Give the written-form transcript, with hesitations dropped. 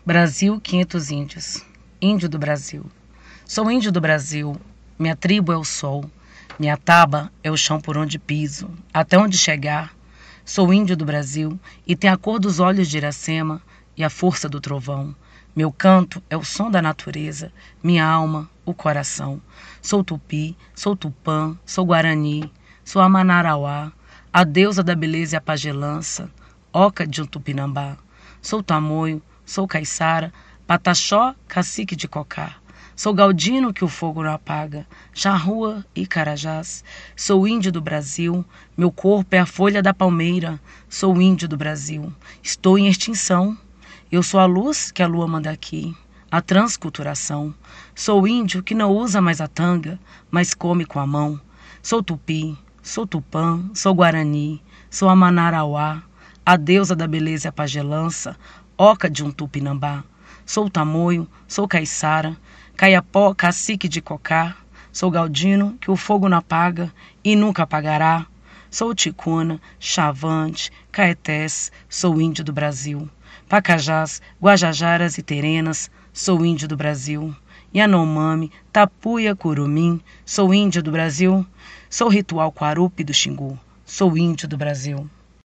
Brasil, 500 índios. Índio do Brasil. Sou índio do Brasil. Minha tribo é o sol. Minha taba é o chão por onde piso. Até onde chegar. Sou índio do Brasil e tenho a cor dos olhos de Iracema e a força do trovão. Meu canto é o som da natureza. Minha alma, o coração. Sou tupi, sou tupã, sou guarani. Sou a Manarauá, a deusa da beleza e a pagelança. Oca de um tupinambá. Sou tamoio, sou caiçara, pataxó, cacique de cocá. Sou galdino que o fogo não apaga, charrua e carajás. Sou índio do Brasil, meu corpo é a folha da palmeira. Sou índio do Brasil, estou em extinção. Eu sou a luz que a lua manda aqui, a transculturação. Sou índio que não usa mais a tanga, mas come com a mão. Sou tupi, sou tupã, sou guarani, sou a Manarauá, a deusa da beleza e a pagelança, oca de um tupinambá. Sou tamoio, sou caiçara, caiapó, cacique de cocá. Sou galdino, que o fogo não apaga e nunca apagará. Sou ticuna, chavante, caetés, sou índio do Brasil. Pacajás, guajajaras e terenas, sou índio do Brasil. Yanomami, tapuia, curumim, sou índio do Brasil. Sou ritual Quarupi do Xingu, sou índio do Brasil.